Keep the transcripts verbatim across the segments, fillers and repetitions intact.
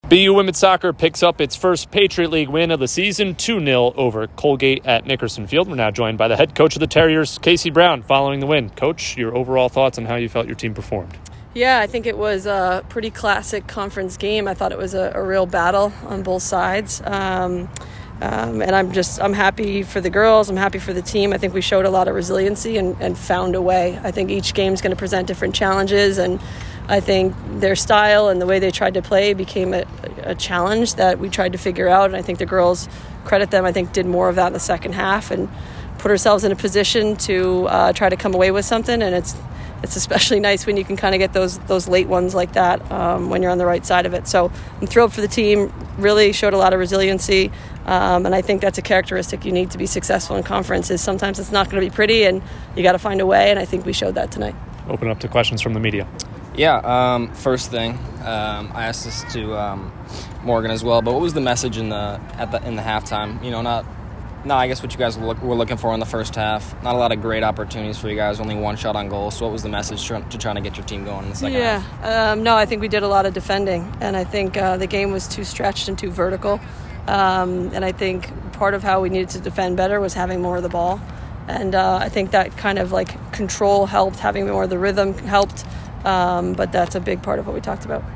B U Women's Soccer picks up its first Patriot League win of the season, two nil over Colgate at Nickerson Field. We're now joined by the head coach of the Terriers, Casey Brown, following the win. Coach, your overall thoughts on how you felt your team performed? Yeah, I think it was a pretty classic conference game. I thought it was a, a real battle on both sides. Um, um, and I'm just, I'm happy for the girls. I'm happy for the team. I think we showed a lot of resiliency and, and found a way. I think each game is going to present different challenges, and I think their style and the way they tried to play became a, a challenge that we tried to figure out. And I think the girls, credit them, I think did more of that in the second half and put ourselves in a position to uh, try to come away with something. And it's it's especially nice when you can kind of get those those late ones like that um, when you're on the right side of it. So I'm thrilled for the team. Really showed a lot of resiliency. Um, and I think that's a characteristic you need to be successful in conferences. Sometimes it's not going to be pretty and you got to find a way. And I think we showed that tonight. Open up to questions from the media. Yeah, um, first thing, um, I asked this to um, Morgan as well, but what was the message in the at the in the halftime? You know, not, not I guess what you guys were, look, were looking for in the first half. Not a lot of great opportunities for you guys, only one shot on goal. So what was the message to, to trying to get your team going in the second yeah, half? Yeah, um, no, I think we did a lot of defending, and I think uh, the game was too stretched and too vertical. Um, and I think part of how we needed to defend better was having more of the ball. And uh, I think that kind of like control helped, having more of the rhythm helped. Um, but that's a big part of what we talked about.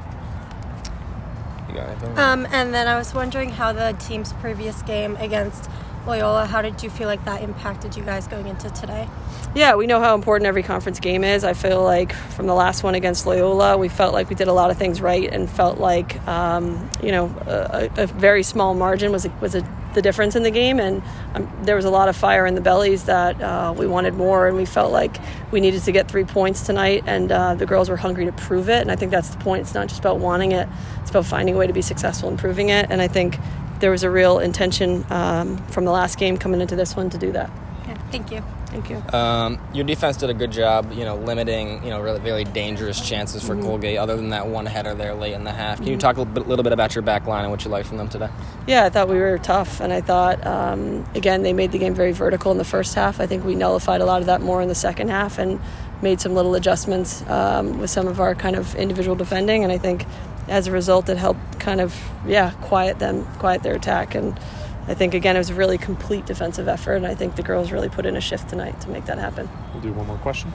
You got anything? Um, and then I was wondering how the team's previous game against Loyola, how did you feel like that impacted you guys going into today? Yeah, we know how important every conference game is. I feel like from the last one against Loyola, we felt like we did a lot of things right and felt like, um, you know, a, a very small margin was a, was a, the difference in the game. And um, there was a lot of fire in the bellies that uh, we wanted more, and we felt like we needed to get three points tonight, and uh, the girls were hungry to prove it. And I think that's the point. It's not just about wanting it. It's about finding a way to be successful in proving it. And I think there was a real intention um, from the last game coming into this one to do that. Yeah, thank you. Thank you. Um, your defense did a good job, you know, limiting, you know, really very dangerous chances for mm-hmm. Colgate, other than that one header there late in the half. Can mm-hmm. you talk a little bit, little bit about your back line and what you liked from them today? Yeah, I thought we were tough, and I thought, um, again, they made the game very vertical in the first half. I think we nullified a lot of that more in the second half and made some little adjustments um, with some of our kind of individual defending, and I think as a result it helped kind of, yeah, quiet them, quiet their attack. And I think, again, it was a really complete defensive effort, and I think the girls really put in a shift tonight to make that happen. We'll do one more question.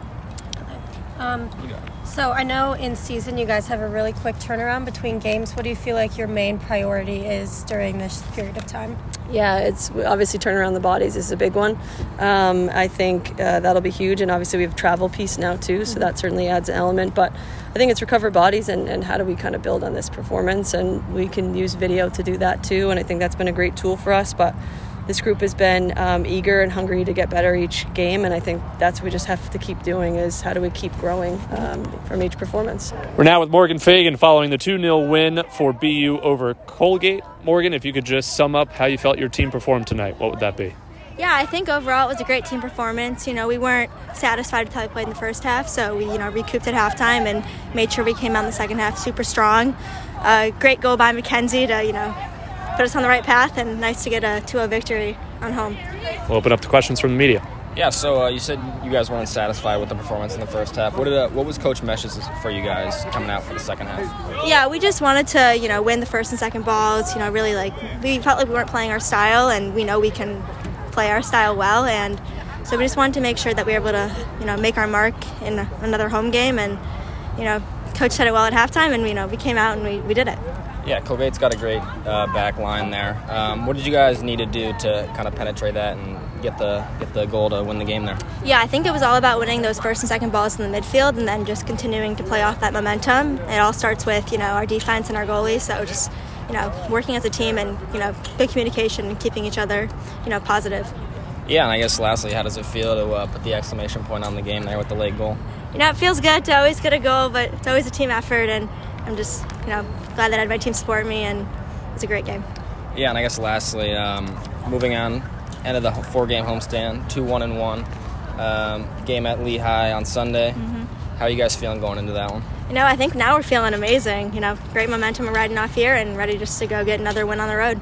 Um, so I know in season you guys have a really quick turnaround between games. What do you feel like your main priority is during this period of time? Yeah, it's obviously turning around the bodies is a big one. Um, I think uh, that'll be huge, and obviously we have travel piece now too, so that certainly adds an element. But I think it's recover bodies and, and how do we kind of build on this performance, and we can use video to do that too, and I think that's been a great tool for us. But this group has been um, eager and hungry to get better each game, and I think that's what we just have to keep doing is how do we keep growing um, from each performance. We're now with Morgan Fagan following the two nil win for B U over Colgate. Morgan, if you could just sum up how you felt your team performed tonight, what would that be? Yeah, I think overall it was a great team performance. You know, we weren't satisfied with how we played in the first half, so we, you know, recouped at halftime and made sure we came out in the second half super strong. Uh, great goal by Mackenzie to, you know, put us on the right path, and nice to get a two oh victory on home. We'll open up to questions from the media. Yeah, so uh, you said you guys weren't satisfied with the performance in the first half. What did uh, what was Coach Mesh's for you guys coming out for the second half? Yeah, we just wanted to, you know, win the first and second balls. You know, really like we felt like we weren't playing our style, and we know we can play our style well, and so we just wanted to make sure that we were able to, you know, make our mark in another home game. And you know, Coach said it well at halftime, and you know, we came out and we, we did it. Yeah, Colgate's got a great uh, back line there. Um, what did you guys need to do to kind of penetrate that and get the get the goal to win the game there? Yeah, I think it was all about winning those first and second balls in the midfield, and then just continuing to play off that momentum. It all starts with, you know, our defense and our goalies, so just, you know, working as a team and, you know, good communication and keeping each other, you know, positive. Yeah, and I guess lastly, how does it feel to uh, put the exclamation point on the game there with the late goal? You know, it feels good to always get a goal, but it's always a team effort, and I'm just, you know, glad that I had my team support me, and it was a great game. Yeah, and I guess lastly, um, moving on, end of the four-game homestand, two one and one, um, game at Lehigh on Sunday. Mm-hmm. How are you guys feeling going into that one? You know, I think now we're feeling amazing. You know, great momentum we're riding off here, and ready just to go get another win on the road.